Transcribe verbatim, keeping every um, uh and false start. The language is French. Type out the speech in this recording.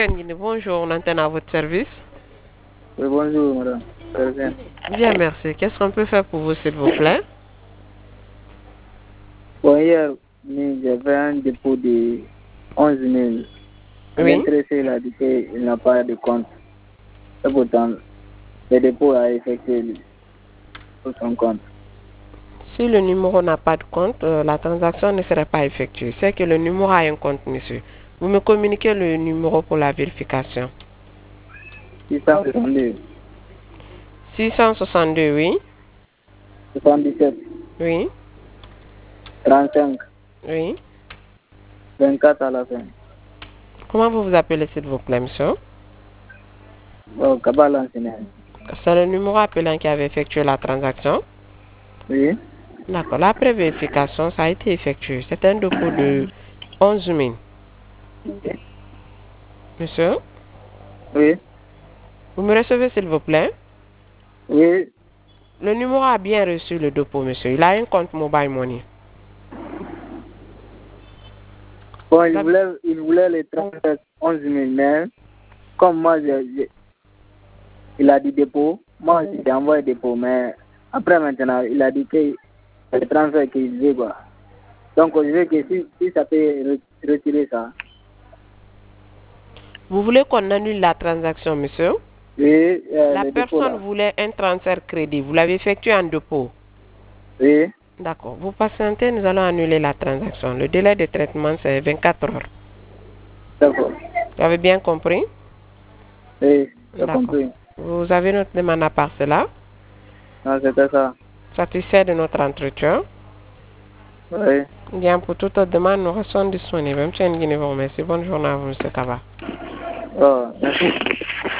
Bonjour, on antenne à votre service. Oui, bonjour, madame. Très bien. Bien, merci. Qu'est-ce qu'on peut faire pour vous, s'il vous plaît? Bon, hier, j'avais un dépôt de onze mille. Oui. L'intéressé, il a dit qu'il n'a pas de compte. Et pourtant, le dépôt a effectué sur son compte. Si le numéro n'a pas de compte, euh, la transaction ne serait pas effectuée. C'est que le numéro a un compte, monsieur. Vous me communiquez le numéro pour la vérification. six cent soixante-deux. six cent soixante-deux, oui. soixante-dix-sept. Oui. trente-cinq. Oui. vingt-quatre à la fin. Comment vous vous appelez, s'il vous plaît, monsieur? Bon, Kabbalah enseignant. C'est le numéro appelant qui avait effectué la transaction? Oui. D'accord. La vérification, ça a été effectué. C'est un dépôt de onze mille. Monsieur? Oui. Vous me recevez, s'il vous plaît? Oui. Le numéro a bien reçu le dépôt, monsieur. Il a un compte mobile money. Bon, il voulait, il voulait les trente onze mille, mais comme moi, je, je, il a dit dépôt, moi, j'ai envoyé dépôt, mais après maintenant, il a dit que le transfert qu'il veut, quoi. Donc, je veux que si, si ça peut retirer ça. Vous voulez qu'on annule la transaction, monsieur? Oui, euh, La le dépôt personne là. voulait un transfert crédit. Vous l'avez effectué en dépôt. Oui. D'accord. Vous patientez, nous allons annuler la transaction. Le délai de traitement, c'est vingt-quatre heures. D'accord. Vous avez bien compris? Oui, j'ai D'accord. compris. Vous avez notre demande à part cela? Non, c'était ça. Satisfait de notre entretien? Oui. Bien, pour toute autre demande, nous restons disponibles. Monsieur Nguine vous remercie. Bonne journée à vous, monsieur Kaba. Oh, merci.